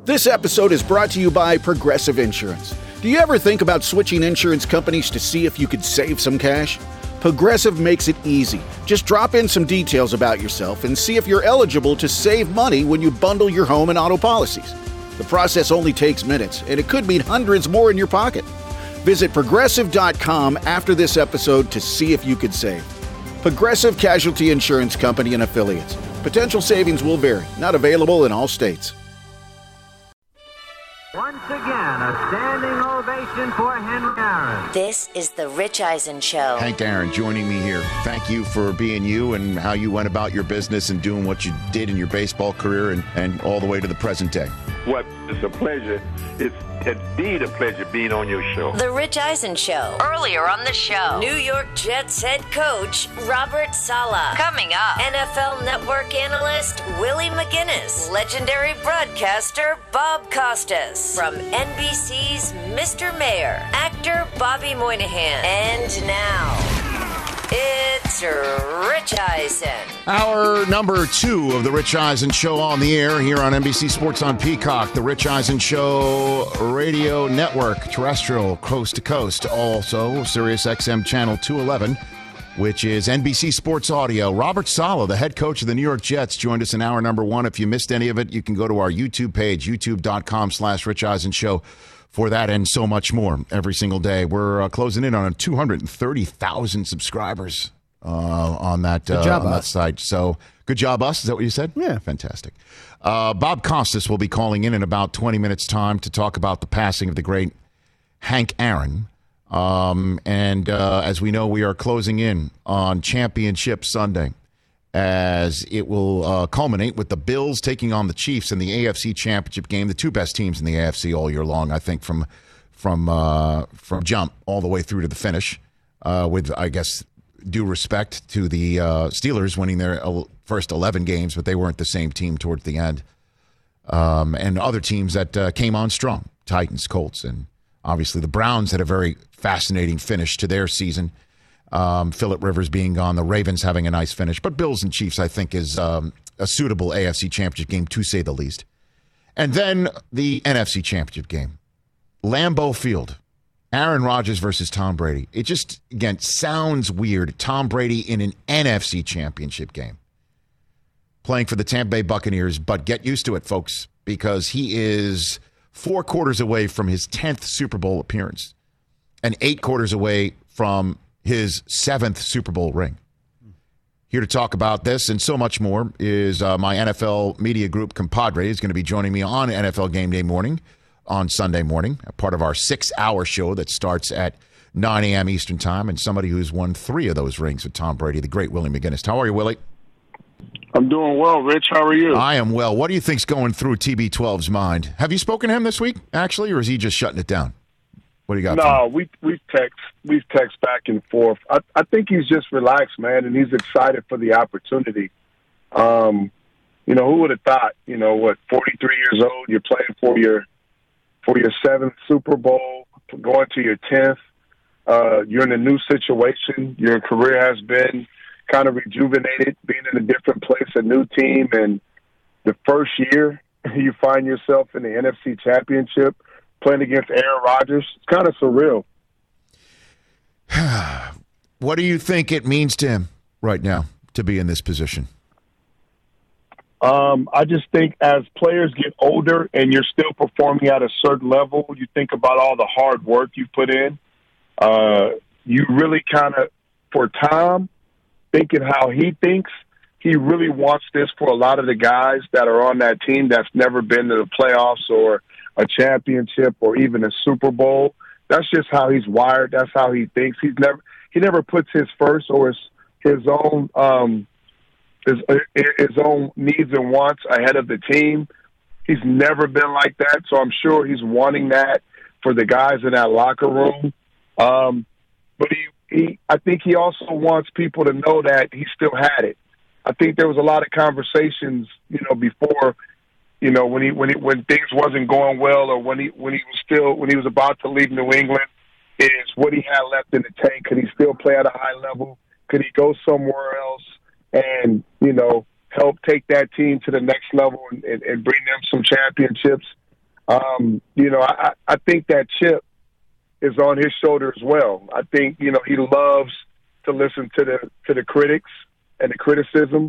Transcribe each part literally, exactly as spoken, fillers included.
This episode is brought to you by Progressive Insurance. Do you ever think about switching insurance companies to see if you could save some cash? Progressive makes it easy. Just drop in some details about yourself and see if you're eligible to save money when you bundle your home and auto policies. The process only takes minutes, and it could mean hundreds more in your pocket. Visit Progressive dot com after this episode to see if you could save. Progressive Casualty Insurance Company and Affiliates. Potential savings will vary. Not available in all states. Once again, a standing ovation for Henry Aaron. This is the Rich Eisen Show. Hank Aaron joining me here. Thank you for being you and how you went about your business and doing what you did in your baseball career and, and all the way to the present day. What is a pleasure. It's indeed a pleasure being on your show. The Rich Eisen Show. Earlier on the show, New York Jets head coach Robert Saleh. Coming up, N F L Network analyst Willie McGinnis. Legendary broadcaster Bob Costas. From N B C's Mister Mayor, actor Bobby Moynihan. And now, it's Rich Eisen. Hour number two of the Rich Eisen Show on the air here on N B C Sports on Peacock, the Rich Eisen Show radio network, terrestrial, coast to coast. Also, Sirius X M channel two eleven, which is N B C Sports Audio. Robert Saleh, the head coach of the New York Jets, joined us in hour number one. If you missed any of it, you can go to our YouTube page, youtube.com slash Rich Eisen Show. For that and so much more every single day. We're uh, closing in on two hundred thirty thousand subscribers uh, on that uh, job, on that us. site. So good job, us. Is that what you said? Yeah. Fantastic. Uh, Bob Costas will be calling in in about twenty minutes' time to talk about the passing of the great Hank Aaron. Um, and uh, as we know, we are closing in on Championship Sunday, as it will uh, culminate with the Bills taking on the Chiefs in the A F C Championship game, the two best teams in the A F C all year long, I think, from from uh, from jump all the way through to the finish, uh, with, I guess, due respect to the uh, Steelers winning their first eleven games, but they weren't the same team towards the end, um, and other teams that uh, came on strong, Titans, Colts, and obviously the Browns had a very fascinating finish to their season. Um, Phillip Rivers being gone, the Ravens having a nice finish. But Bills and Chiefs, I think, is um, a suitable A F C Championship game, to say the least. And then the N F C Championship game. Lambeau Field. Aaron Rodgers versus Tom Brady. It just, again, sounds weird. Tom Brady in an N F C Championship game. Playing for the Tampa Bay Buccaneers. But get used to it, folks, because he is four quarters away from his tenth Super Bowl appearance. And eight quarters away from his seventh Super Bowl ring. Here to talk about this and so much more is uh, my N F L media group compadre. Is going to be joining me on N F L Game Day morning on Sunday morning, a part of our six-hour show that starts at nine a.m. Eastern Time, and somebody who's won three of those rings with Tom Brady, the great Willie McGinnis. How are you, Willie? I'm doing well, Rich. How are you? I am well. What do you think's going through T B twelve's mind? Have you spoken to him this week, actually, or is he just shutting it down? What do you got? No, we we text we text back and forth. I, I think he's just relaxed, man, and he's excited for the opportunity. Um, you know, who would have thought? You know, what? forty-three years old, you're playing for your for your seventh Super Bowl, going to your tenth. Uh, you're in a new situation. Your career has been kind of rejuvenated, being in a different place, a new team, and the first year you find yourself in the N F C Championship, playing against Aaron Rodgers. It's kind of surreal. What do you think it means to him right now to be in this position? Um, I just think as players get older and you're still performing at a certain level, you think about all the hard work you put in. Uh, you really kind of, for Tom, thinking how he thinks, he really wants this for a lot of the guys that are on that team that's never been to the playoffs or a championship or even a Super Bowl. That's just how he's wired. That's how he thinks. He's never he never puts his first or his his own um, his his own needs and wants ahead of the team. He's never been like that. So I'm sure he's wanting that for the guys in that locker room. Um, but he, he I think he also wants people to know that he still had it. I think there was a lot of conversations, you know, before. You know, when he when he when things wasn't going well, or when he when he was still when he was about to leave New England, is what he had left in the tank. Could he still play at a high level? Could he go somewhere else and, you know, help take that team to the next level and, and, and bring them some championships? Um, you know, I, I think that chip is on his shoulder as well. I think, you know, he loves to listen to the to the critics and the criticism,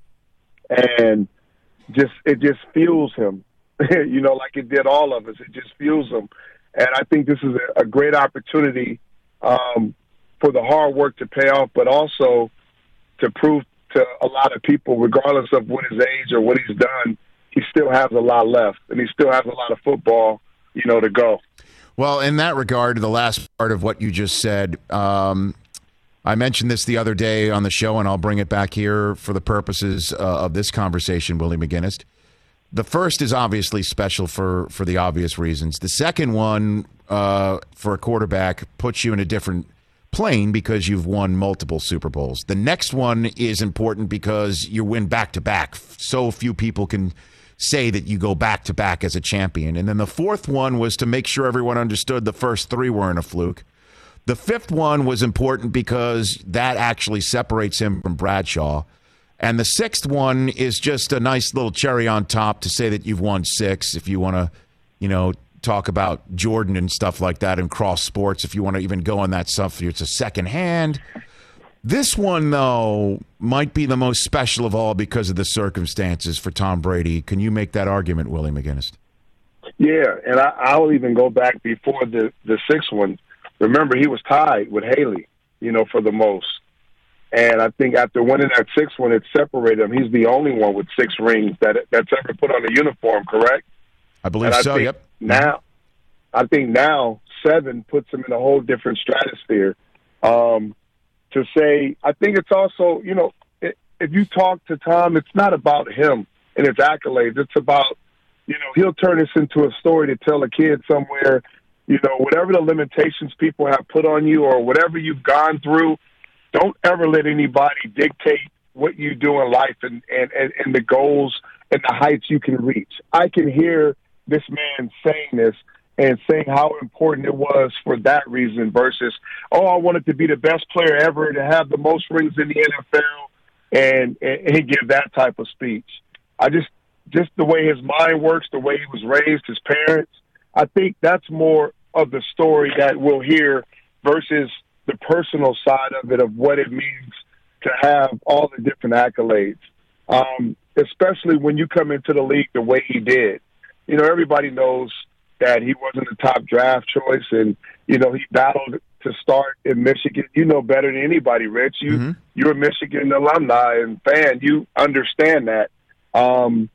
and just it just fuels him, you know, like it did all of us. It just fuels him. And I think this is a, a great opportunity um, for the hard work to pay off, but also to prove to a lot of people, regardless of what his age or what he's done, he still has a lot left, and he still has a lot of football, you know, to go. Well, in that regard, the last part of what you just said, um, I mentioned this the other day on the show, and I'll bring it back here for the purposes uh, of this conversation, Willie McGinnis. The first is obviously special for, for the obvious reasons. The second one, uh, for a quarterback, puts you in a different plane because you've won multiple Super Bowls. The next one is important because you win back-to-back. So few people can say that you go back-to-back as a champion. And then the fourth one was to make sure everyone understood the first three weren't a fluke. The fifth one was important because that actually separates him from Bradshaw. And the sixth one is just a nice little cherry on top to say that you've won six if you want to, you know, talk about Jordan and stuff like that and cross sports. If you want to even go on that stuff, it's a second hand. This one, though, might be the most special of all because of the circumstances for Tom Brady. Can you make that argument, Willie McGinnis? Yeah, and I, I'll even go back before the, the sixth one. Remember, he was tied with Haley, you know, for the most. And I think after winning that sixth one, it separated him. He's the only one with six rings that that's ever put on a uniform, correct? I believe I so, yep. Now, I think now seven puts him in a whole different stratosphere. Um, to say, I think it's also, you know, if you talk to Tom, it's not about him and his accolades. It's about, you know, he'll turn this into a story to tell a kid somewhere, you know, whatever the limitations people have put on you or whatever you've gone through, don't ever let anybody dictate what you do in life and, and, and, and the goals and the heights you can reach. I can hear this man saying this and saying how important it was for that reason versus, oh, I wanted to be the best player ever, to have the most rings in the N F L, and, and he give that type of speech. I just, just the way his mind works, the way he was raised, his parents, I think that's more of the story that we'll hear versus the personal side of it, of what it means to have all the different accolades, um, especially when you come into the league the way he did. You know, everybody knows that he wasn't the top draft choice, and, you know, he battled to start in Michigan. You know better than anybody, Rich. You, mm-hmm. You're a Michigan alumni and fan. You understand that. Um,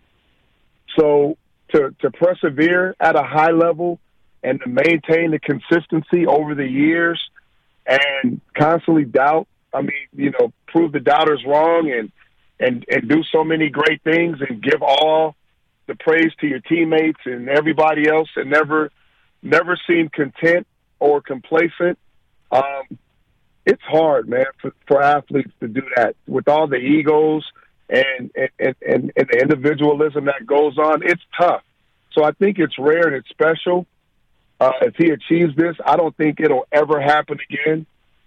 so to, to persevere at a high level and to maintain the consistency over the years and constantly doubt, I mean, you know, prove the doubters wrong and, and, and do so many great things and give all the praise to your teammates and everybody else, and never, never seem content or complacent. Um, it's hard, man, for, for athletes to do that with all the egos and, and, and, and the individualism that goes on. It's tough. So I think it's rare and it's special. Uh, if he achieves this, I don't think it'll ever happen again,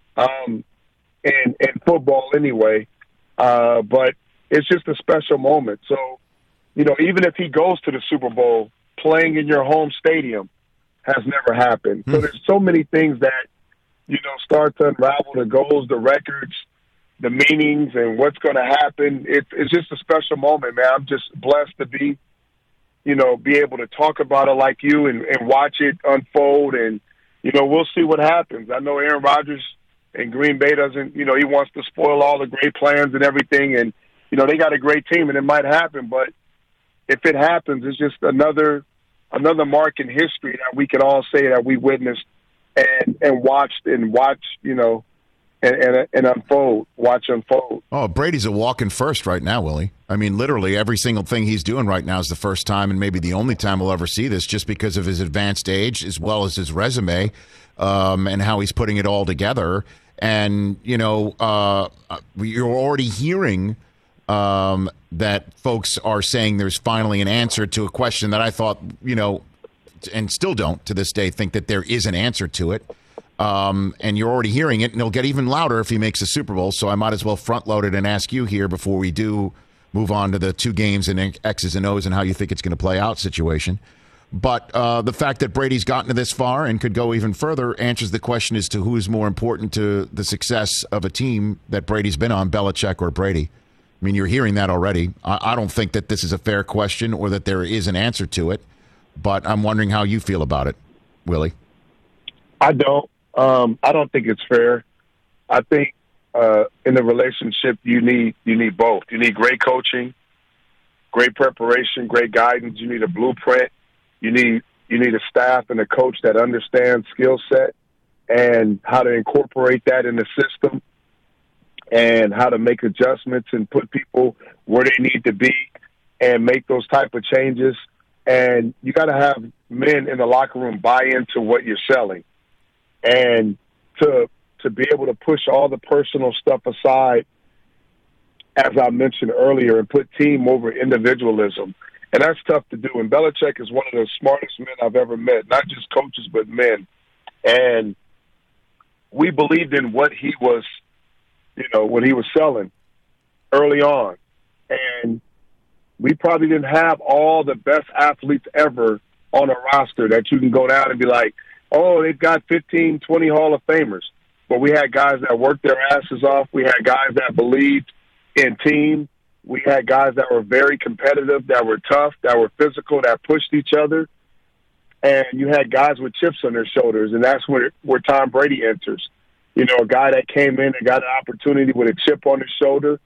um, in, in football anyway. Uh, but it's just a special moment. So, you know, even if he goes to the Super Bowl, playing in your home stadium has never happened. Mm. So there's so many things that, you know, start to unravel, the goals, the records, the meanings, and what's going to happen. It, it's just a special moment, man. I'm just blessed to be, you know, be able to talk about it like you and, and watch it unfold. And, you know, we'll see what happens. I know Aaron Rodgers in Green Bay doesn't, you know, he wants to spoil all the great plans and everything. And, you know, they got a great team and it might happen, but if it happens, it's just another another mark in history that we can all say that we witnessed and, and watched and watched, you know, and, and, and unfold, watch unfold. Oh, Brady's a walking first right now, Willie. I mean, literally every single thing he's doing right now is the first time and maybe the only time we'll ever see this, just because of his advanced age as well as his resume, um, and how he's putting it all together. And, you know, uh, you're already hearing um, that folks are saying there's finally an answer to a question that I thought, you know, and still don't to this day think that there is an answer to it. Um, and you're already hearing it, and it'll get even louder if he makes a Super Bowl. So I might as well front load it and ask you here before we do move on to the two games and X's and O's and how you think it's going to play out situation. But uh, the fact that Brady's gotten to this far and could go even further answers the question as to who is more important to the success of a team that Brady's been on, Belichick or Brady. I mean, you're hearing that already. I, I don't think that this is a fair question or that there is an answer to it, but I'm wondering how you feel about it, Willie. I don't. Um, I don't think it's fair. I think uh, in the relationship, you need you need both. You need great coaching, great preparation, great guidance. You need a blueprint. You need you need a staff and a coach that understands skill set and how to incorporate that in the system and how to make adjustments and put people where they need to be and make those type of changes. And you got to have men in the locker room buy into what you're selling. And to to be able to push all the personal stuff aside, as I mentioned earlier, and put team over individualism. And that's tough to do. And Belichick is one of the smartest men I've ever met, not just coaches, but men. And we believed in what he was, you know, what he was selling early on. And we probably didn't have all the best athletes ever on a roster that you can go down and be like, oh, they've got fifteen, twenty Hall of Famers. But we had guys that worked their asses off. We had guys that believed in team. We had guys that were very competitive, that were tough, that were physical, that pushed each other. And you had guys with chips on their shoulders, and that's where, where Tom Brady enters. You know, a guy that came in and got an opportunity with a chip on his shoulder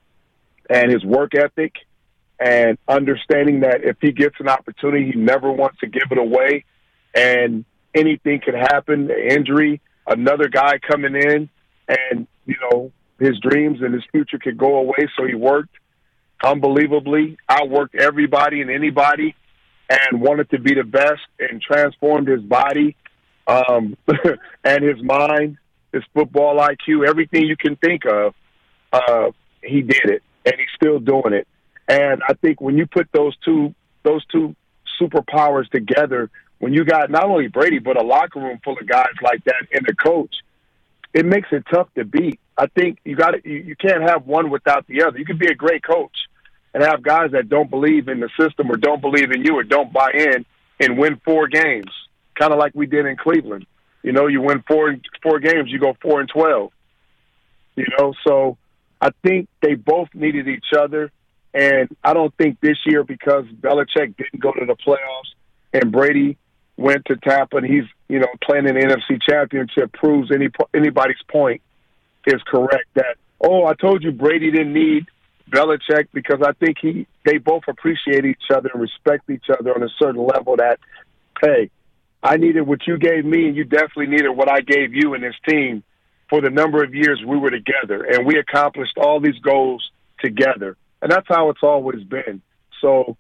and his work ethic and understanding that if he gets an opportunity, he never wants to give it away. And anything could happen, an injury, another guy coming in, and, you know, his dreams and his future could go away. So he worked unbelievably, outworked everybody and anybody, and wanted to be the best and transformed his body um, and his mind, his football I Q, everything you can think of. Uh, he did it, and he's still doing it. And I think when you put those two those two superpowers together, when you got not only Brady but a locker room full of guys like that and a coach, it makes it tough to beat. I think you got you, you can't have one without the other. You can be a great coach and have guys that don't believe in the system or don't believe in you or don't buy in and win four games, kind of like we did in Cleveland. You know, you win four four games, you go four and twelve. You know, so I think they both needed each other, and I don't think this year because Belichick didn't go to the playoffs and Brady went to Tampa and he's, you know, playing in the N F C Championship proves any anybody's point is correct that, oh, I told you Brady didn't need Belichick, because I think he they both appreciate each other and respect each other on a certain level that, hey, I needed what you gave me and you definitely needed what I gave you in this team for the number of years we were together, and we accomplished all these goals together. And that's how it's always been. So,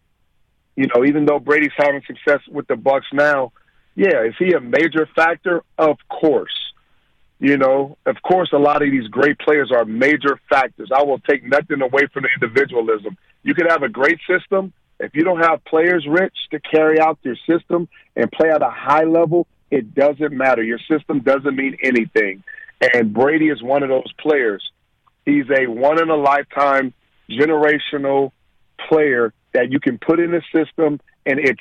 you know, even though Brady's having success with the Bucs now, yeah, is he a major factor? Of course. You know, of course, a lot of these great players are major factors. I will take nothing away from the individualism. You could have a great system. If you don't have players, Rich, to carry out your system and play at a high level, it doesn't matter. Your system doesn't mean anything. And Brady is one of those players. He's a one-in-a-lifetime generational player that you can put in the system, and it's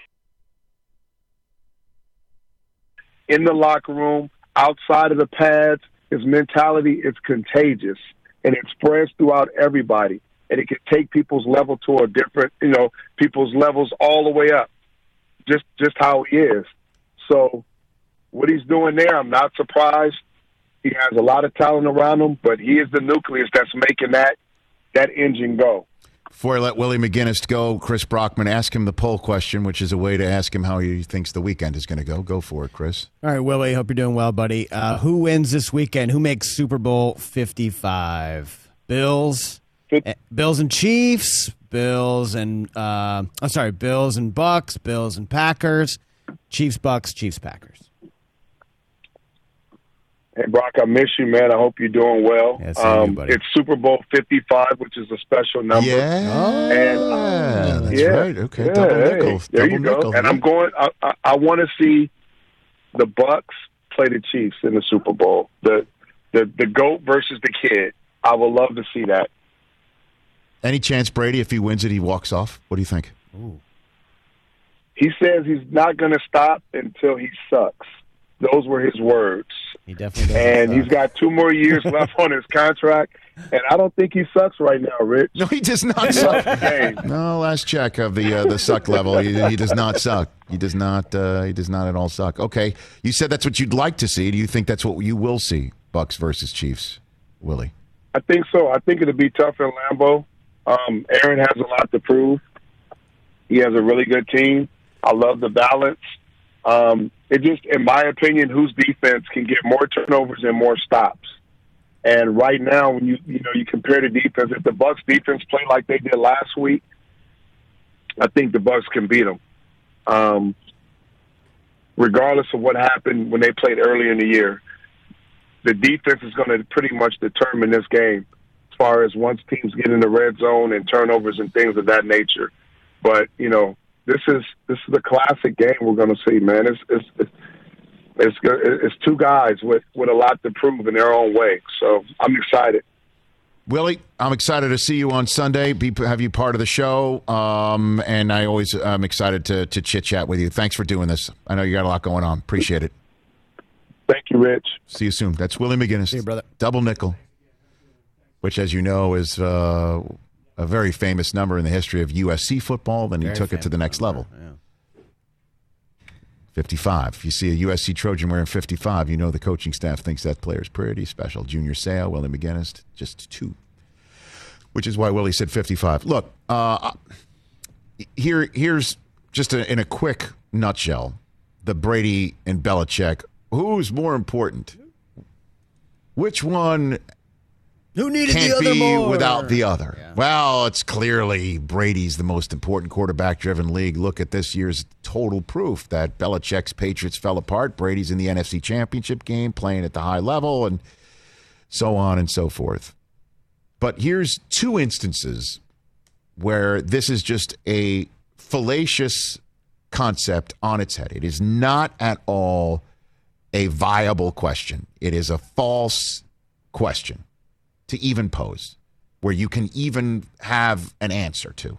in the locker room, outside of the pads. His mentality is contagious, and it spreads throughout everybody. And it can take people's level to a different, you know, people's levels all the way up, just just how he is. So what he's doing there, I'm not surprised. He has a lot of talent around him, but he is the nucleus that's making that that engine go. Before I let Willie McGinnis go, Chris Brockman, ask him the poll question, which is a way to ask him how he thinks the weekend is going to go. Go for it, Chris. All right, Willie, hope you're doing well, buddy. Uh, who wins this weekend? Who makes Super Bowl fifty-five? Bills? Uh, Bills and Chiefs? Bills and, uh, I'm sorry, Bills and Bucks? Bills and Packers? Chiefs, Bucks, Chiefs, Packers. Hey, Brock, I miss you, man. I hope you're doing well. Yeah, um, you, it's Super Bowl fifty-five, which is a special number. Yeah, oh, and, uh, that's yeah, right. Okay, yeah, double hey, nickel. there double you go. nickel. And I'm going. I, I, I want to see the Bucks play the Chiefs in the Super Bowl. The the the GOAT versus the kid. I would love to see that. Any chance Brady, if he wins it, he walks off? What do you think? Ooh. He says he's not going to stop until he sucks. Those were his words. He definitely does. And suck. he's got two more years left on his contract. And I don't think he sucks right now, Rich. No, he does not suck. No, last check of the uh, the suck level, he, he does not suck. He does not. Uh, he does not at all suck. Okay, you said that's what you'd like to see. Do you think that's what you will see? Bucks versus Chiefs, Willie? I think so. I think it'll be tough in Lambeau. Um, Aaron has a lot to prove. He has a really good team. I love the balance. Um, it just, in my opinion, whose defense can get more turnovers and more stops. And right now, when you you know you compare the defense, if the Bucks defense play like they did last week, I think the Bucks can beat them. Um, regardless of what happened when they played earlier in the year, the defense is going to pretty much determine this game as far as once teams get in the red zone and turnovers and things of that nature. But you know, this is this is a classic game we're going to see, man. It's it's it's, it's, it's two guys with, with a lot to prove in their own way. So I'm excited. Willie, I'm excited to see you on Sunday. Be, have you part of the show, um, and I always I'm excited to to chit chat with you. Thanks for doing this. I know you got a lot going on. Appreciate it. Thank you, Rich. See you soon. That's Willie McGinnis. See you, brother. Double nickel, which, as you know, is uh, a very famous number in the history of U S C football. Then he very took it to the next number. level. Yeah. fifty-five. If you see a U S C Trojan wearing fifty-five, you know the coaching staff thinks that player's pretty special. Junior Seau, Willie McGinnis, just two. Which is why Willie said fifty-five. Look, uh, here, here's just a, in a quick nutshell, the Brady and Belichick. Who's more important? Which one Who needed can't the other be more? without the other? Yeah. Well, it's clearly Brady's the most important quarterback-driven league. Look at this year's total proof that Belichick's Patriots fell apart. Brady's in the N F C Championship game, playing at the high level, and so on and so forth. But here's two instances where this is just a fallacious concept on its head. It is not at all a viable question. It is a false question to even pose, where you can even have an answer to.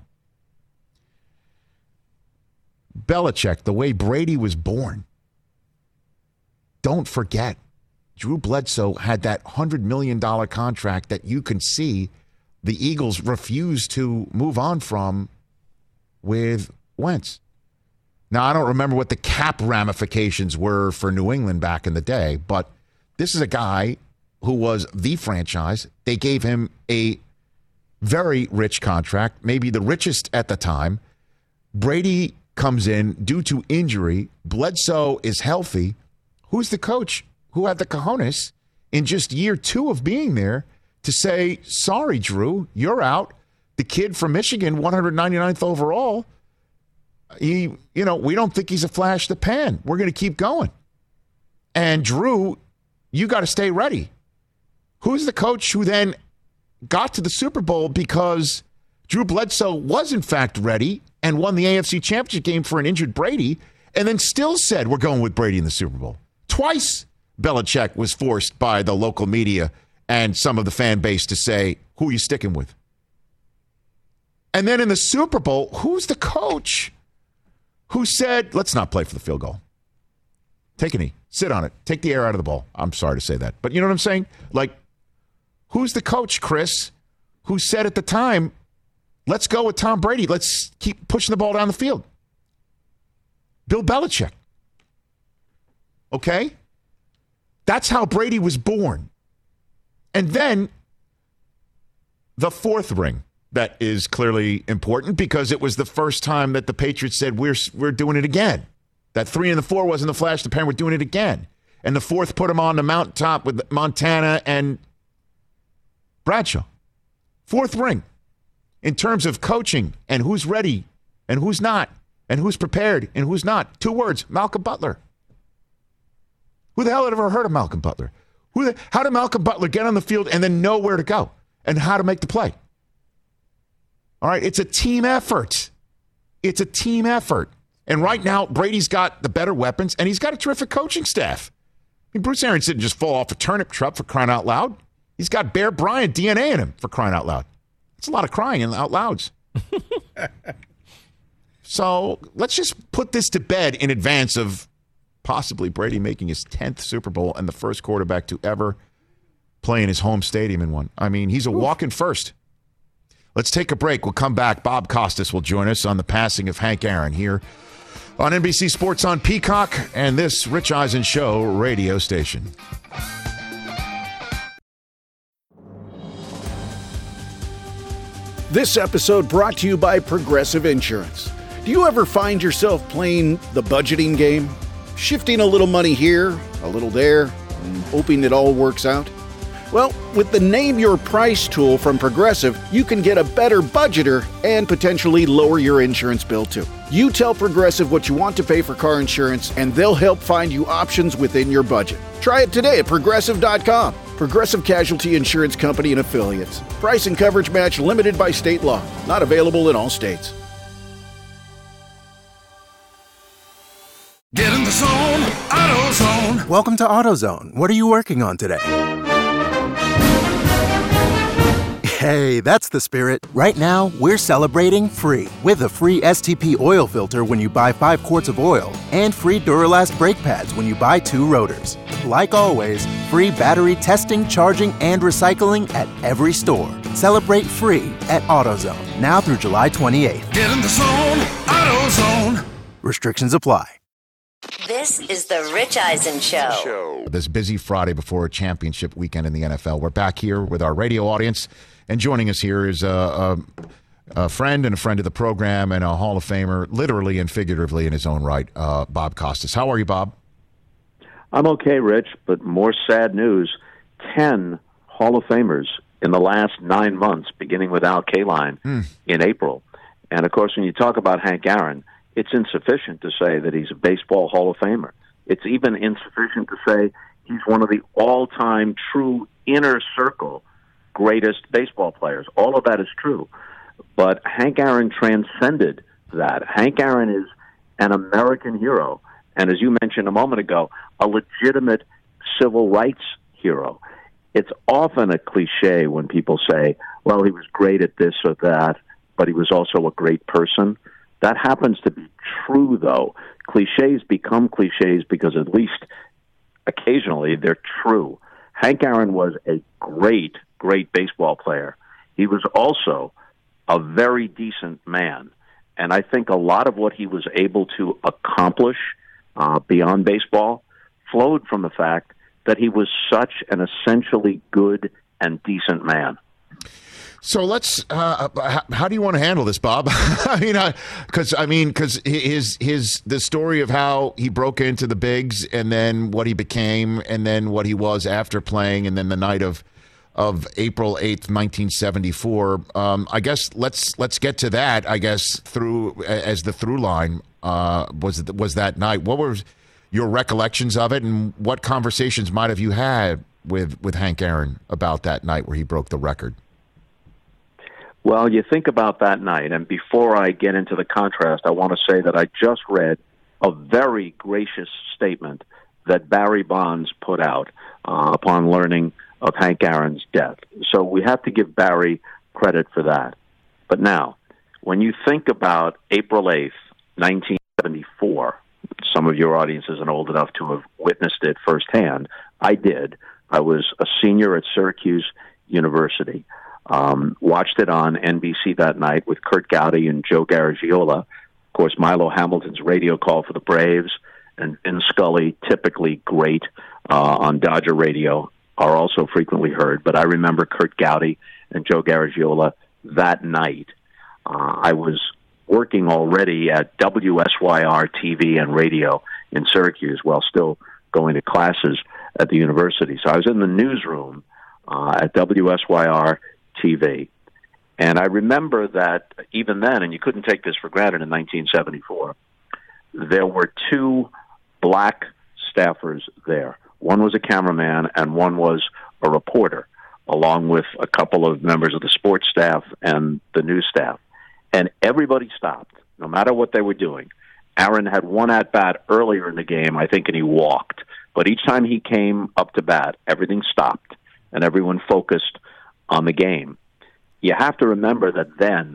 Belichick, the way Brady was born, don't forget, Drew Bledsoe had that one hundred million dollars contract that you can see the Eagles refuse to move on from with Wentz. Now, I don't remember what the cap ramifications were for New England back in the day, but this is a guy who was the franchise. They gave him a very rich contract, maybe the richest at the time. Brady comes in due to injury. Bledsoe is healthy. Who's the coach who had the cojones in just year two of being there to say, sorry, Drew, you're out. The kid from Michigan, one hundred ninety-ninth overall, he, you know, we don't think he's a flash in the pan. We're going to keep going. And Drew, you got to stay ready. Who's the coach who then got to the Super Bowl because Drew Bledsoe was, in fact, ready and won the A F C Championship game for an injured Brady, and then still said, we're going with Brady in the Super Bowl? Twice Belichick was forced by the local media and some of the fan base to say, who are you sticking with? And then in the Super Bowl, who's the coach who said, let's not play for the field goal? Take a knee. Sit on it. Take the air out of the ball. I'm sorry to say that. But you know what I'm saying? Like, who's the coach, Chris, who said at the time, let's go with Tom Brady. Let's keep pushing the ball down the field? Bill Belichick. Okay? That's how Brady was born. And then the fourth ring that is clearly important because it was the first time that the Patriots said, we're we're doing it again. That three and the four wasn't the flash in the pan. We're doing it again. And the fourth put him on the mountaintop with Montana and Bradshaw. Fourth ring in terms of coaching and who's ready and who's not and who's prepared and who's not. Two words, Malcolm Butler. Who the hell had ever heard of Malcolm Butler? Who the, how did Malcolm Butler get on the field and then know where to go and how to make the play? All right, it's a team effort. It's a team effort. And right now, Brady's got the better weapons, and he's got a terrific coaching staff. I mean, Bruce Arians didn't just fall off a turnip truck for crying out loud. He's got Bear Bryant D N A in him for crying out loud. It's a lot of crying out louds. So let's just put this to bed in advance of possibly Brady making his tenth Super Bowl and the first quarterback to ever play in his home stadium in one. I mean, he's a walk-in first. Let's take a break. We'll come back. Bob Costas will join us on the passing of Hank Aaron here on N B C Sports on Peacock and this Rich Eisen Show radio station. This episode brought to you by Progressive Insurance. Do you ever find yourself playing the budgeting game? Shifting a little money here, a little there, and hoping it all works out? Well, with the Name Your Price tool from Progressive, you can get a better budgeter and potentially lower your insurance bill too. You tell Progressive what you want to pay for car insurance, and they'll help find you options within your budget. Try it today at Progressive dot com. Progressive Casualty Insurance Company and Affiliates. Price and coverage match limited by state law. Not available in all states. Get in the zone, AutoZone. Welcome to AutoZone. What are you working on today? Hey, that's the spirit. Right now, we're celebrating free with a free S T P oil filter when you buy five quarts of oil and free Duralast brake pads when you buy two rotors. Like always, free battery testing, charging, and recycling at every store. Celebrate free at AutoZone now through July twenty-eighth. Get in the zone, AutoZone. Restrictions apply. This is the Rich Eisen Show. This busy Friday before a championship weekend in the N F L. We're back here with our radio audience, and joining us here is a, a, a friend and a friend of the program and a Hall of Famer, literally and figuratively in his own right, uh, Bob Costas. How are you, Bob? I'm okay, Rich, but more sad news. Ten Hall of Famers in the last nine months, beginning with Al Kaline mm. in April. And, of course, when you talk about Hank Aaron, it's insufficient to say that he's a baseball Hall of Famer. It's even insufficient to say he's one of the all-time true inner circle greatest baseball players. All of that is true. But Hank Aaron transcended that. Hank Aaron is an American hero, and as you mentioned a moment ago, a legitimate civil rights hero. It's often a cliche when people say, well, he was great at this or that, but he was also a great person. That happens to be true, though. Cliches become cliches because at least occasionally they're true. Hank Aaron was a great, great baseball player. He was also a very decent man. And I think a lot of what he was able to accomplish uh, beyond baseball flowed from the fact that he was such an essentially good and decent man. So let's. Uh, how, how do you want to handle this, Bob? I mean, because I, I mean, because his his the story of how he broke into the bigs, and then what he became, and then what he was after playing, and then the night of of April eighth, nineteen seventy four. Um, I guess let's let's get to that. I guess through as the through line uh, was was that night. What were your recollections of it, and what conversations might have you had with with Hank Aaron about that night where he broke the record? Well, you think about that night, and before I get into the contrast, I want to say that I just read a very gracious statement that Barry Bonds put out uh, upon learning of Hank Aaron's death. So we have to give Barry credit for that. But now, when you think about April eighth, nineteen seventy-four, some of your audience isn't old enough to have witnessed it firsthand. I did. I was a senior at Syracuse University. Um, watched it on N B C that night with Curt Gowdy and Joe Garagiola. Of course, Milo Hamilton's radio call for the Braves and Vin Scully, typically great uh, on Dodger radio, are also frequently heard. But I remember Curt Gowdy and Joe Garagiola that night. Uh, I was working already at W S Y R T V and radio in Syracuse while still going to classes at the university. So I was in the newsroom uh, at W S Y R T V. And I remember that even then, and you couldn't take this for granted in nineteen seventy-four, there were two black staffers there. One was a cameraman and one was a reporter, along with a couple of members of the sports staff and the news staff. And everybody stopped, no matter what they were doing. Aaron had one at-bat earlier in the game, I think, and he walked. But each time he came up to bat, everything stopped, and everyone focused on the game. You have to remember that then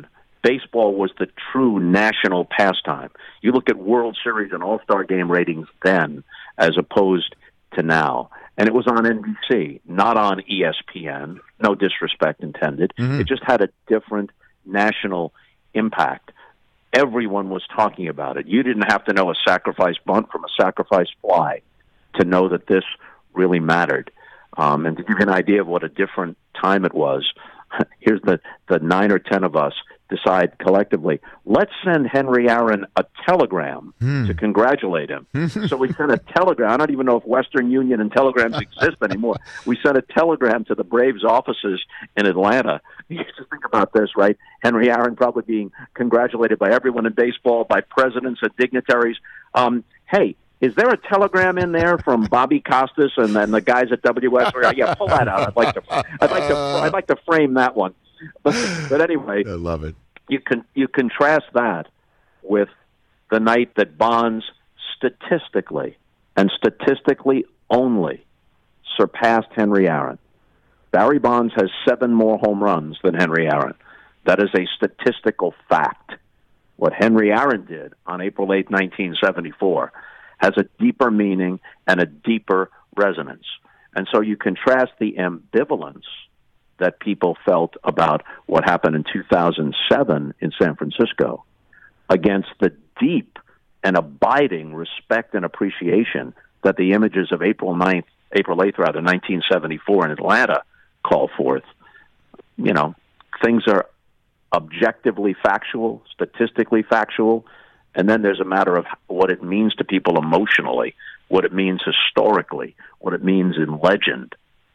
baseball was the true national pastime. You look at World Series and All-Star Game ratings then as opposed to now. And it was on N B C, not on E S P N. No disrespect intended. Mm-hmm. It just had a different national impact. Everyone was talking about it. You didn't have to know a sacrifice bunt from a sacrifice fly to know that this really mattered. Um, and to give you an idea of what a different time it was, here's the, the nine or ten of us decide collectively, let's send Henry Aaron a telegram hmm. to congratulate him. So we sent a telegram. I don't even know if Western Union and telegrams exist anymore. We sent a telegram to the Braves offices in Atlanta. You just think about this, right? Henry Aaron probably being congratulated by everyone in baseball, by presidents and dignitaries. Um, hey, is there a telegram in there from Bobby Costas and then the guys at W S? Yeah, pull that out. I'd like to. I'd like to. I'd like to frame that one. But, but anyway, I love it. You can you contrast that with the night that Bonds statistically and statistically only surpassed Henry Aaron. Barry Bonds has seven more home runs than Henry Aaron. That is a statistical fact. What Henry Aaron did on April eighth, nineteen seventy-four, has a deeper meaning and a deeper resonance. And so you contrast the ambivalence that people felt about what happened in two thousand seven in San Francisco against the deep and abiding respect and appreciation that the images of April ninth, April eighth, rather, nineteen seventy-four in Atlanta call forth. You know, things are objectively factual, statistically factual, and then there's a matter of what it means to people emotionally, what it means historically, what it means in legend.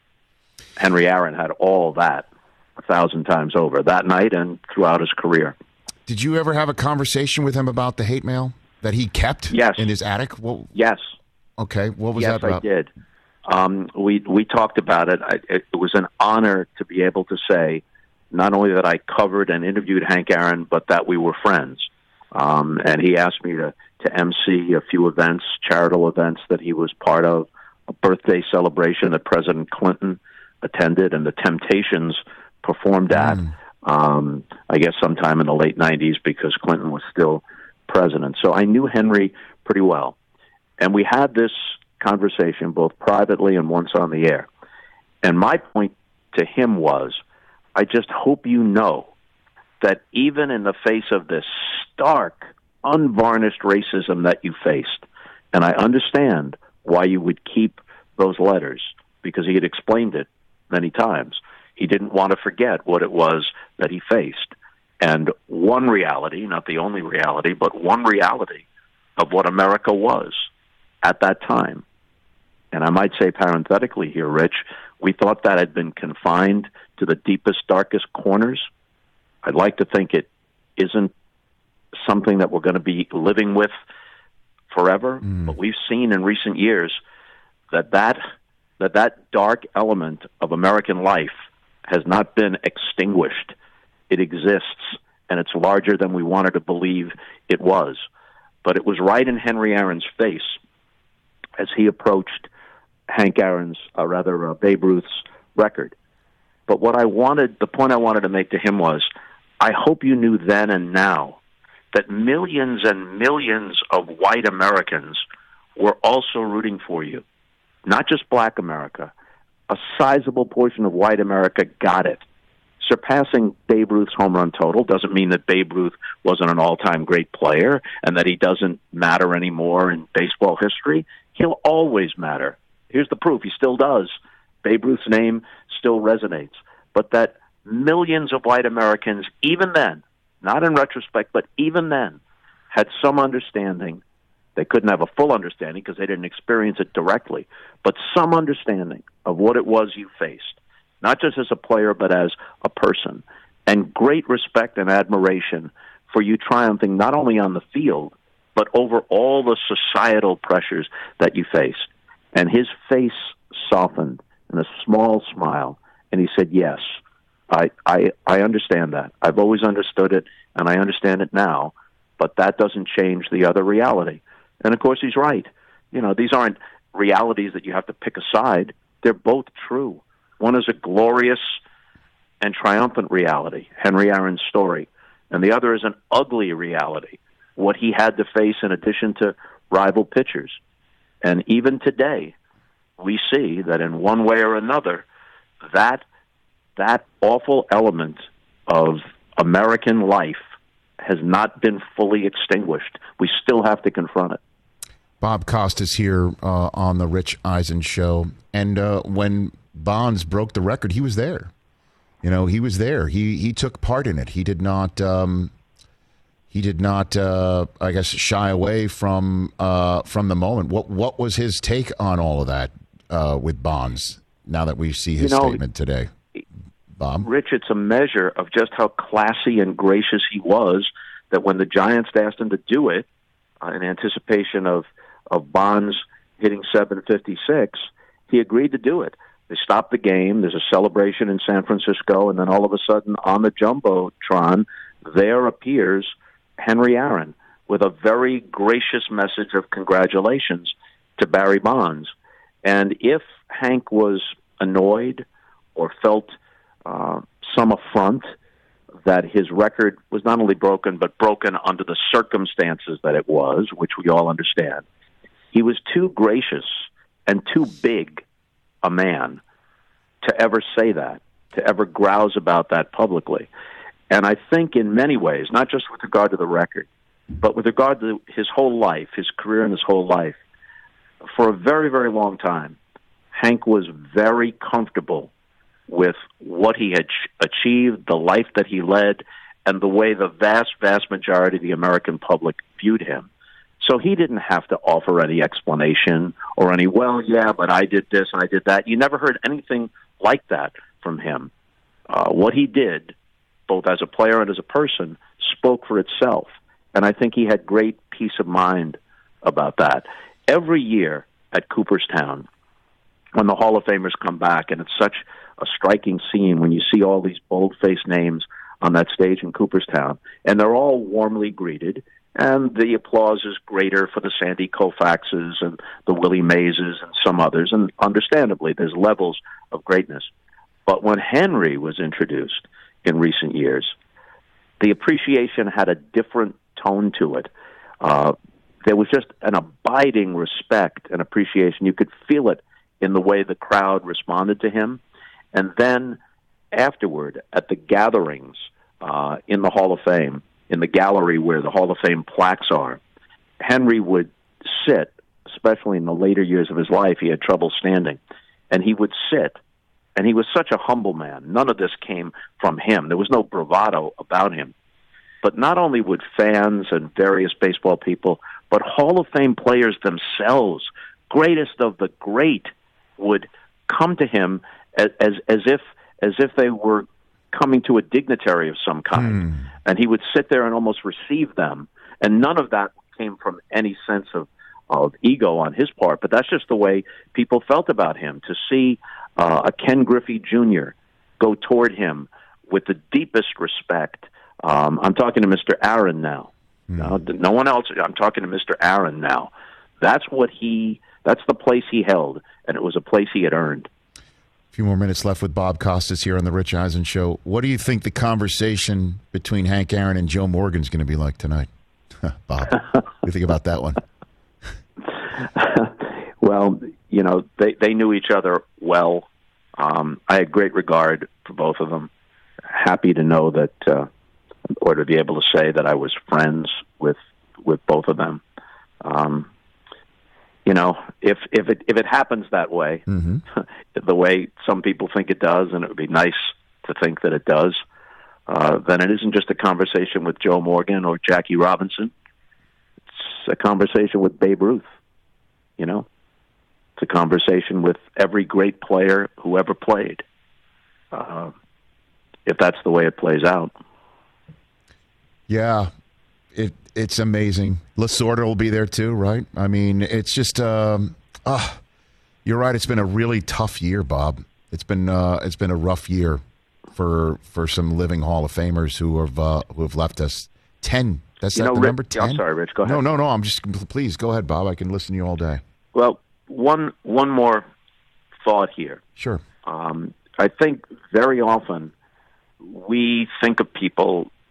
Henry Aaron had all that a thousand times over that night and throughout his career. Did you ever have a conversation with him about the hate mail that he kept yes. in his attic? Well, yes. Okay. What was yes, that about? Yes, I did. Um, we we talked about it. I, it. It was an honor to be able to say not only that I covered and interviewed Hank Aaron, but that we were friends. Um, and he asked me to, to emcee a few events, charitable events that he was part of, a birthday celebration that President Clinton attended and the Temptations performed at, mm. um, I guess sometime in the late nineties because Clinton was still president. So I knew Henry pretty well. And we had this conversation both privately and once on the air. And my point to him was, I just hope you know that even in the face of this stark, unvarnished racism that you faced, and I understand why you would keep those letters, because he had explained it many times. He didn't want to forget what it was that he faced. And one reality, not the only reality, but one reality of what America was at that time. And I might say parenthetically here, Rich, we thought that had been confined to the deepest, darkest corners. I'd like to think it isn't something that we're going to be living with forever, mm. but we've seen in recent years that that, that that dark element of American life has not been extinguished. It exists, and it's larger than we wanted to believe it was. But it was right in Henry Aaron's face as he approached Hank Aaron's, or rather uh, Babe Ruth's record. But what I wanted, the point I wanted to make to him was, I hope you knew then and now that millions and millions of white Americans were also rooting for you. Not just black America. A sizable portion of white America got it. Surpassing Babe Ruth's home run total doesn't mean that Babe Ruth wasn't an all-time great player and that he doesn't matter anymore in baseball history. He'll always matter. Here's the proof. He still does. Babe Ruth's name still resonates. But that millions of white Americans, even then, not in retrospect, but even then, had some understanding. They couldn't have a full understanding because they didn't experience it directly, but some understanding of what it was you faced, not just as a player, but as a person. And great respect and admiration for you triumphing not only on the field, but over all the societal pressures that you faced. And his face softened in a small smile, and he said, yes, I, I, I understand that. I've always understood it, and I understand it now, but that doesn't change the other reality. And, of course, he's right. You know, these aren't realities that you have to pick a side. They're both true. One is a glorious and triumphant reality, Henry Aaron's story. and the other is an ugly reality, what he had to face in addition to rival pitchers. And even today, we see that in one way or another, that that awful element of American life has not been fully extinguished. We still have to confront it. Bob Costas here uh, on the Rich Eisen Show. And uh, when Bonds broke the record, he was there. You know, he was there. He he took part in it. He did not. Um, he did not. Uh, I guess shy away from uh, from the moment. What what was his take on all of that uh, with Bonds? Now that we see his you know, statement today, Bob. Rich, it's a measure of just how classy and gracious he was. That when the Giants asked him to do it uh, in anticipation of of Bonds hitting seven fifty-six, he agreed to do it. They stopped the game. There's a celebration in San Francisco, and then all of a sudden on the Jumbotron, there appears Henry Aaron with a very gracious message of congratulations to Barry Bonds. And if Hank was annoyed or felt uh, some affront that his record was not only broken, but broken under the circumstances that it was, which we all understand, he was too gracious and too big a man to ever say that, to ever grouse about that publicly. And I think in many ways, not just with regard to the record, but with regard to his whole life, his career and his whole life, for a very, very long time, Hank was very comfortable with what he had achieved, the life that he led, and the way the vast, vast majority of the American public viewed him. So he didn't have to offer any explanation or any, well, yeah, but I did this and I did that. You never heard anything like that from him. Uh, what he did, both as a player and as a person, spoke for itself. And I think he had great peace of mind about that. Every year at Cooperstown, when the Hall of Famers come back, and it's such a striking scene when you see all these bold-faced names on that stage in Cooperstown, and they're all warmly greeted, and the applause is greater for the Sandy Koufaxes and the Willie Mazes and some others, and understandably, there's levels of greatness. But when Henry was introduced in recent years, the appreciation had a different tone to it. Uh, there was just an abiding respect and appreciation. You could feel it in the way the crowd responded to him. And then afterward, at the gatherings uh, in the Hall of Fame, in the gallery where the Hall of Fame plaques are, Henry would sit, especially in the later years of his life, he had trouble standing, and he would sit, and he was such a humble man. None of this came from him. There was no bravado about him. But not only would fans and various baseball people, but Hall of Fame players themselves, greatest of the great, would come to him as as, as if as if they were coming to a dignitary of some kind. Mm. And he would sit there and almost receive them. And none of that came from any sense of, of ego on his part, but that's just the way people felt about him. To see uh, a Ken Griffey Junior go toward him with the deepest respect. Um, I'm talking to Mister Aaron now. Mm. Uh, no one else. I'm talking to Mister Aaron now. That's what he, that's the place he held, and it was a place he had earned. A few more minutes left with Bob Costas here on the Rich Eisen Show. What do you think the conversation between Hank Aaron and Joe Morgan is going to be like tonight? Bob, what do you think about that one? Well, you know, they, they knew each other well. Um, I had great regard for both of them. Happy to know that, uh, or to be able to say that I was friends with with both of them. Um, you know, if if it if it happens that way, mm-hmm. the way some people think it does, and it would be nice to think that it does, uh, then it isn't just a conversation with Joe Morgan or Jackie Robinson. It's a conversation with Babe Ruth. You know, it's a conversation with every great player who ever played. Uh, if that's the way it plays out. Yeah, it it's amazing. Lasorda will be there too, right? I mean, it's just, um, uh, you're right. It's been a really tough year, Bob. It's been uh, it's been a rough year for for some living Hall of Famers who have uh, who have left us. Ten. That's you that know, the Rich, number ten. I'm sorry, Rich. Go ahead. No, no, no. I'm just please go ahead, Bob. I can listen to you all day. Well, one one more thought here. Sure. Um, I think very often we think of people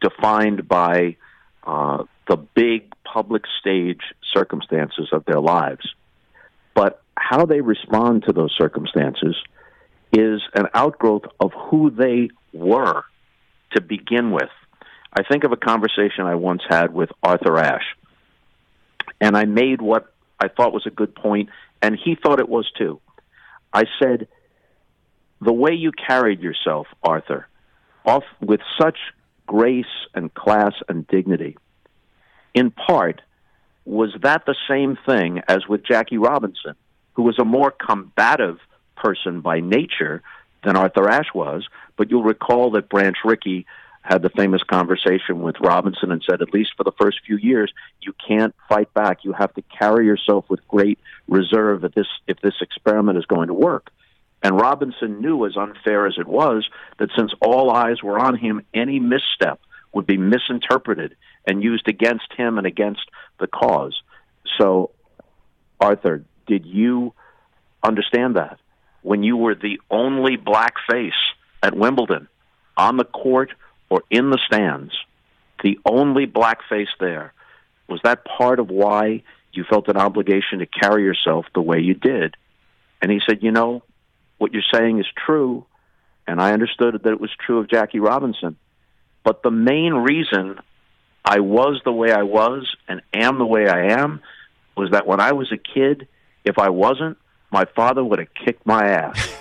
defined by uh, the big public stage circumstances of their lives. But how they respond to those circumstances is an outgrowth of who they were to begin with. I think of a conversation I once had with Arthur Ashe, and I made what I thought was a good point, and he thought it was too. I said, the way you carried yourself, Arthur, off with such grace and class and dignity, in part, was that the same thing as with Jackie Robinson, who was a more combative person by nature than Arthur Ashe was? But you'll recall that Branch Rickey had the famous conversation with Robinson and said, at least for the first few years, you can't fight back. You have to carry yourself with great reserve if this, if this experiment is going to work. And Robinson knew, as unfair as it was, that since all eyes were on him, any misstep would be misinterpreted and used against him and against the cause. So, Arthur, did you understand that? When you were the only black face at Wimbledon, on the court or in the stands, the only black face there, was that part of why you felt an obligation to carry yourself the way you did? And he said, you know, what you're saying is true, and I understood that it was true of Jackie Robinson. But the main reason I was the way I was and am the way I am was that when I was a kid, if I wasn't, my father would have kicked my ass.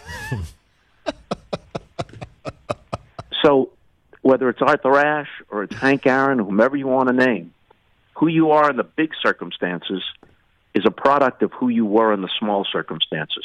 So whether it's Arthur Ashe or it's Hank Aaron, whomever you want to name, who you are in the big circumstances is a product of who you were in the small circumstances.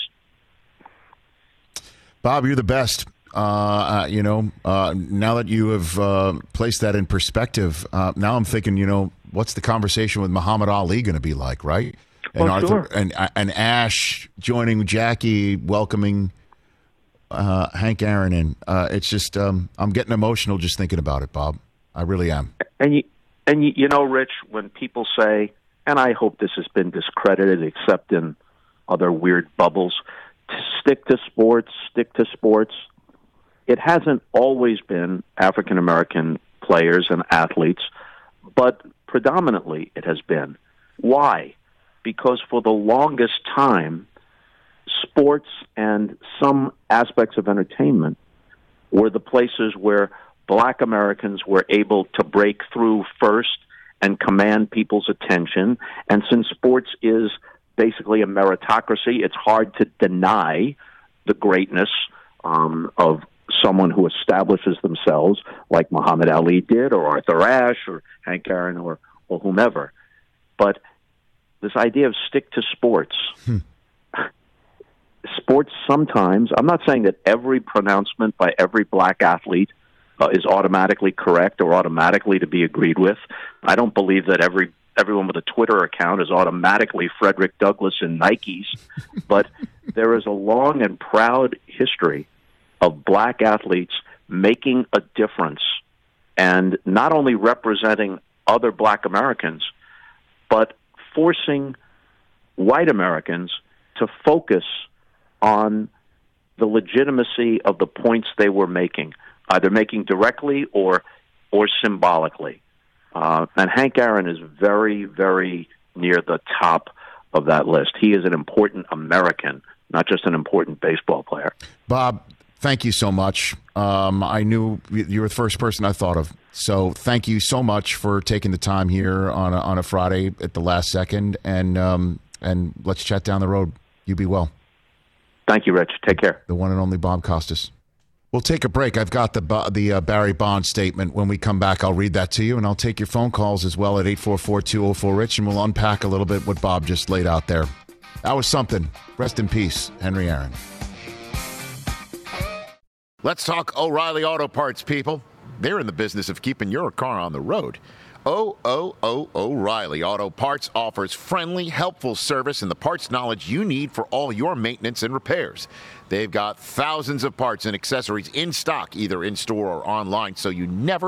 Bob, you're the best. Uh, uh, you know, uh, now that you have uh, placed that in perspective, uh, now I'm thinking, you know, what's the conversation with Muhammad Ali going to be like, right? And oh, Arthur sure. and and Ashe joining Jackie, welcoming uh, Hank Aaron in. Uh, it's just, um, I'm getting emotional just thinking about it, Bob. I really am. And you, and you, you know, Rich, when people say, and I hope this has been discredited, except in other weird bubbles, to stick to sports, stick to sports. It hasn't always been African-American players and athletes, but predominantly it has been. Why? Because for the longest time, sports and some aspects of entertainment were the places where black Americans were able to break through first and command people's attention. And since sports is basically a meritocracy, it's hard to deny the greatness um, of someone who establishes themselves like Muhammad Ali did, or Arthur Ashe, or Hank Aaron, or, or whomever. But this idea of stick to sports, hmm. sports sometimes, I'm not saying that every pronouncement by every black athlete uh, is automatically correct or automatically to be agreed with. I don't believe that every everyone with a Twitter account is automatically Frederick Douglass in Nikes, but there is a long and proud history of black athletes making a difference and not only representing other black Americans, but forcing white Americans to focus on the legitimacy of the points they were making, either making directly or or symbolically. Uh, and Hank Aaron is very, very near the top of that list. He is an important American, not just an important baseball player. Bob, thank you so much. Um, I knew you were the first person I thought of. So thank you so much for taking the time here on a, on a Friday at the last second. And um, and let's chat down the road. You be well. Thank you, Rich. Take care. The one and only Bob Costas. We'll take a break. I've got the the uh, Barry Bonds statement. When we come back, I'll read that to you, and I'll take your phone calls as well at eight four four, two oh four, Rich, and we'll unpack a little bit what Bob just laid out there. That was something. Rest in peace, Henry Aaron. Let's talk O'Reilly Auto Parts, people. They're in the business of keeping your car on the road. O O O O'Reilly Auto Parts offers friendly, helpful service and the parts knowledge you need for all your maintenance and repairs. They've got thousands of parts and accessories in stock, either in store or online, so you never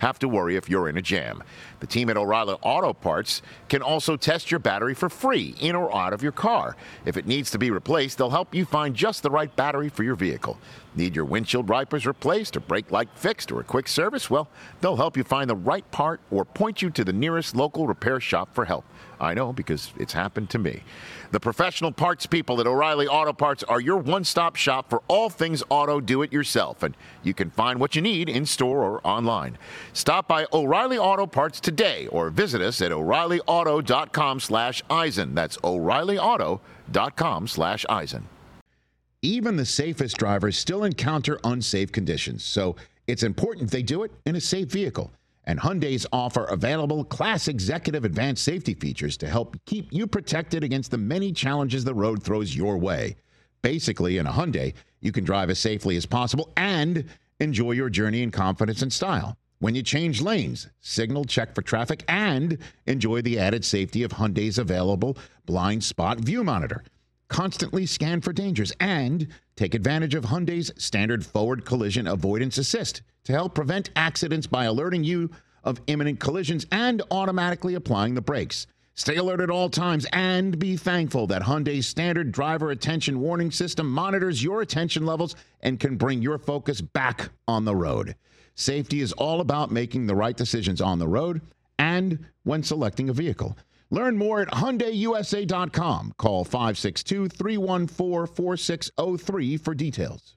have to worry if you're in a jam. The team at O'Reilly Auto Parts can also test your battery for free in or out of your car. If it needs to be replaced, they'll help you find just the right battery for your vehicle. Need your windshield wipers replaced or brake light fixed or a quick service? Well, they'll help you find the right part or point you to the nearest local repair shop for help. I know, because it's happened to me. The professional parts people at O'Reilly Auto Parts are your one-stop shop for all things auto do-it-yourself, and you can find what you need in-store or online. Stop by O'Reilly Auto Parts today or visit us at o'reilly auto dot com slash eisen. That's o'reilly auto dot com slash eisen. Even the safest drivers still encounter unsafe conditions, so it's important they do it in a safe vehicle. And Hyundai's offer available Class Executive Advanced Safety features to help keep you protected against the many challenges the road throws your way. Basically, in a Hyundai, you can drive as safely as possible and enjoy your journey in confidence and style. When you change lanes, signal, check for traffic, and enjoy the added safety of Hyundai's available blind spot view monitor. Constantly scan for dangers and take advantage of Hyundai's standard forward collision avoidance assist to help prevent accidents by alerting you of imminent collisions and automatically applying the brakes. Stay alert at all times and be thankful that Hyundai's standard driver attention warning system monitors your attention levels and can bring your focus back on the road. Safety is all about making the right decisions on the road and when selecting a vehicle. Learn more at Hyundai U S A dot com. Call five six two, three one four, four six zero three for details.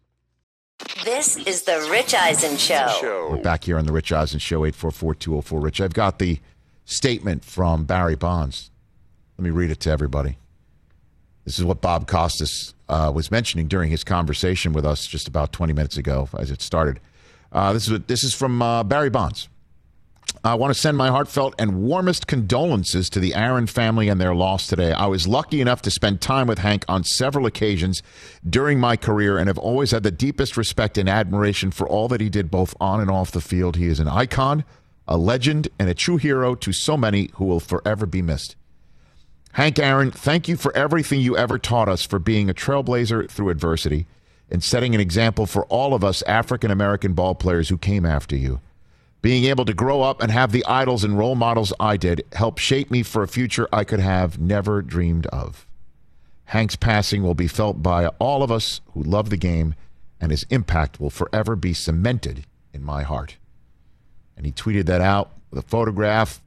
This is the Rich Eisen Show. We're back here on the Rich Eisen Show, eight four four, two oh four, Rich. I've got the statement from Barry Bonds. Let me read it to everybody. This is what Bob Costas uh, was mentioning during his conversation with us just about twenty minutes ago as it started. Uh, this is this is from uh, Barry Bonds. I want to send my heartfelt and warmest condolences to the Aaron family and their loss today. I was lucky enough to spend time with Hank on several occasions during my career and have always had the deepest respect and admiration for all that he did both on and off the field. He is an icon, a legend, and a true hero to so many who will forever be missed. Hank Aaron, thank you for everything you ever taught us, for being a trailblazer through adversity and setting an example for all of us African-American ball players who came after you. Being able to grow up and have the idols and role models I did helped shape me for a future I could have never dreamed of. Hank's passing will be felt by all of us who love the game, and his impact will forever be cemented in my heart. And he tweeted that out with a photograph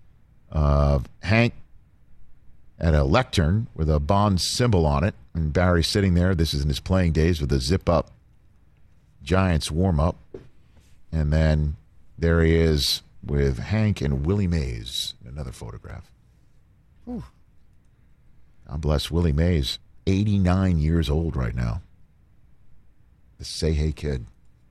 of Hank at a lectern with a Bonds symbol on it, and Barry sitting there. This is in his playing days with a zip-up Giants warm-up. And then there he is with Hank and Willie Mays, another photograph. Whew. God bless Willie Mays, eighty-nine years old right now. The Say Hey Kid.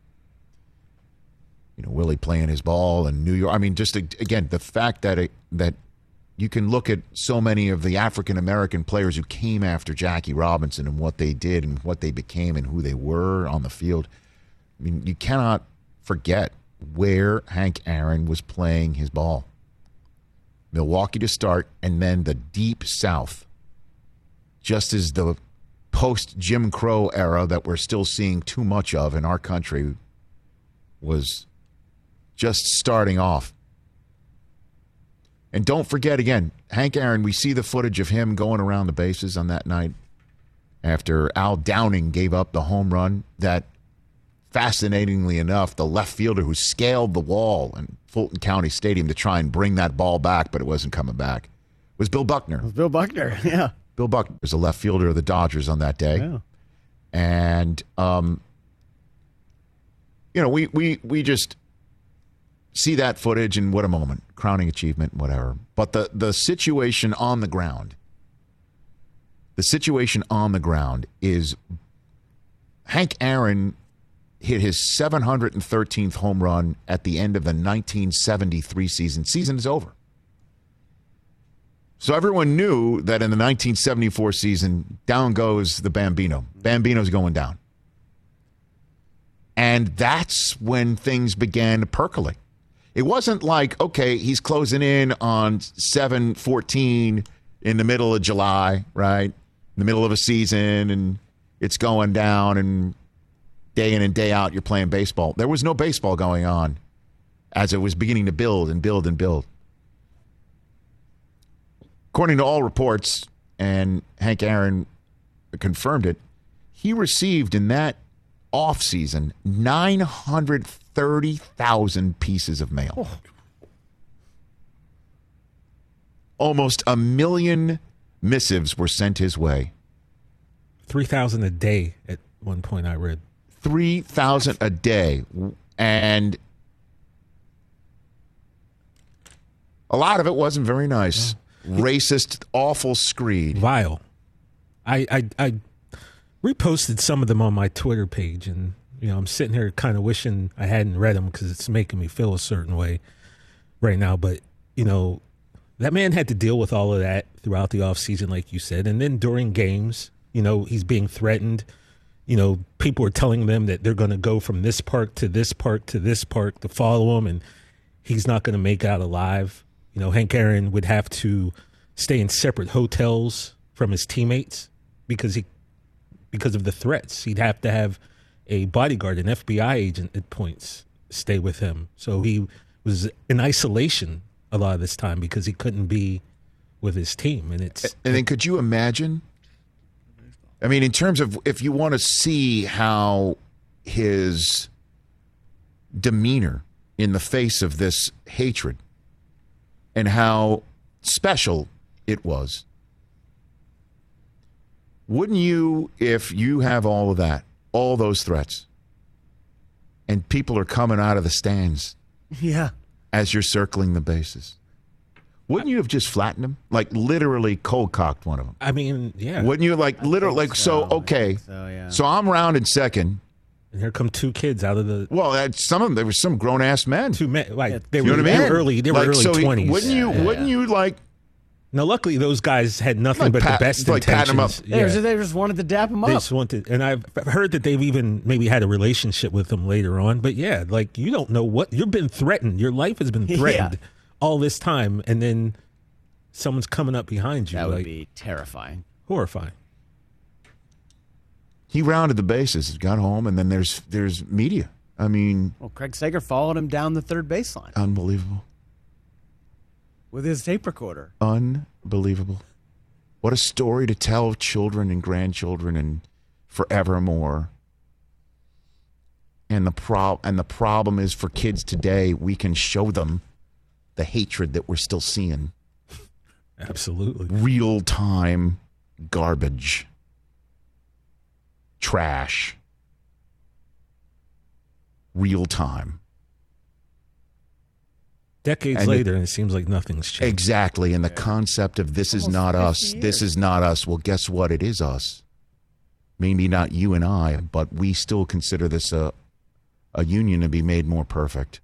You know, Willie playing his ball in New York. I mean, just, again, the fact that it, that you can look at so many of the African-American players who came after Jackie Robinson and what they did and what they became and who they were on the field. I mean, you cannot forget where Hank Aaron was playing his ball. Milwaukee to start, and then the deep South. Just as the post-Jim Crow era that we're still seeing too much of in our country was just starting off. And don't forget, again, Hank Aaron, we see the footage of him going around the bases on that night after Al Downing gave up the home run that, fascinatingly enough, the left fielder who scaled the wall in Fulton County Stadium to try and bring that ball back, but it wasn't coming back, was Bill Buckner. It was Bill Buckner, yeah. Bill Buckner was the left fielder of the Dodgers on that day. Yeah. And, um, you know, we, we, we just see that footage, and what a moment. Crowning achievement, whatever. But the, the situation on the ground, the situation on the ground is Hank Aaron hit his seven hundred thirteenth home run at the end of the nineteen seventy-three season. Season is over. So everyone knew that in the nineteen seventy-four season, down goes the Bambino. Bambino's going down. And that's when things began to percolate. It wasn't like, okay, he's closing in on seven fourteen in the middle of July, right? In the middle of a season, and it's going down, and day in and day out, you're playing baseball. There was no baseball going on as it was beginning to build and build and build. According to all reports, and Hank Aaron confirmed it, he received in that offseason nine hundred thirty thousand pieces of mail. Oh. Almost a million missives were sent his way. three thousand a day at one point I read. three thousand a day. And a lot of it wasn't very nice. Yeah. Racist, awful screed. Vile. I, I I reposted some of them on my Twitter page, and you know I'm sitting here kind of wishing I hadn't read them because it's making me feel a certain way right now. But you know that man had to deal with all of that throughout the offseason, like you said, and then during games, you know he's being threatened. You know people are telling them that they're going to go from this park to this park to this park to follow him, and he's not going to make out alive. You know Hank Aaron would have to stay in separate hotels from his teammates because he because of the threats. He'd have to have a bodyguard, an F B I agent at points, stay with him. So he was in isolation a lot of this time because he couldn't be with his team. And it's and then could you imagine? I mean, in terms of if you want to see how his demeanor in the face of this hatred and how special it was. Wouldn't you, if you have all of that, all those threats, and people are coming out of the stands yeah. as you're circling the bases, wouldn't you have just flattened them? Like literally cold-cocked one of them? I mean, yeah. Wouldn't you like literally, like, so, so okay, so, yeah. so I'm rounded second. And here come two kids out of the... Well, that, some of them, there were some grown-ass men. Two men, like, yeah, they, you were, know what they I mean? were early, they were like, early so he, twenties. Wouldn't you, yeah, wouldn't yeah. you like... Now, luckily, those guys had nothing like but pat, the best like intentions. Them up. Yeah. They, just, they just wanted to dap him up. They just wanted, and I've heard that they've even maybe had a relationship with him later on. But yeah, like you don't know what you've been threatened. Your life has been threatened yeah. all this time, and then someone's coming up behind you. That would like, be terrifying, horrifying. He rounded the bases, got home, and then there's there's media. I mean, well, Craig Sager followed him down the third baseline. Unbelievable. With his tape recorder. Unbelievable. What a story to tell children and grandchildren and forevermore. And the prob- and the problem is for kids today, we can show them the hatred that we're still seeing. Absolutely. Real-time garbage. Trash. Real-time. Decades and later, it, and it seems like nothing's changed. Exactly, and the concept of this is not us, years. This is not us. Well, guess what? It is us. Maybe not you and I, but we still consider this a, a union to be made more perfect.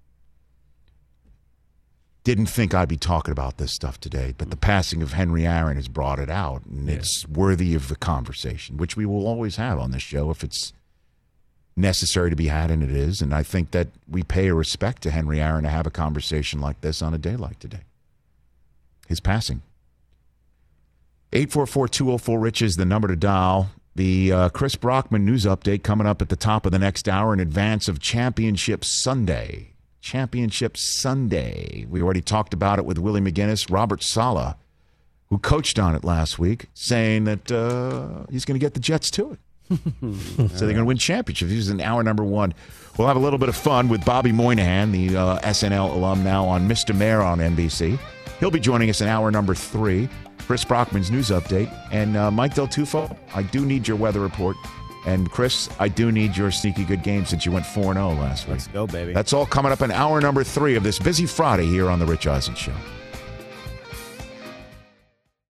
Didn't think I'd be talking about this stuff today, but the passing of Henry Aaron has brought it out, and yeah. it's worthy of the conversation, which we will always have on this show if it's necessary to be had, and it is. And I think that we pay a respect to Henry Aaron to have a conversation like this on a day like today. His passing. eight four four, two oh four, RICH is the number to dial. The uh, Chris Brockman news update coming up at the top of the next hour in advance of Championship Sunday. Championship Sunday. We already talked about it with Willie McGinnis. Robert Saleh, who coached on it last week, saying that uh, he's going to get the Jets to it. So they're going to win championships. This is in hour number one. We'll have a little bit of fun with Bobby Moynihan, the uh, S N L alum now on Mister Mayor on N B C. He'll be joining us in hour number three. Chris Brockman's news update. And uh, Mike Del Tufo, I do need your weather report. And Chris, I do need your sneaky good game since you went four and oh last week. Let's go, baby. That's all coming up in hour number three of this busy Friday here on The Rich Eisen Show.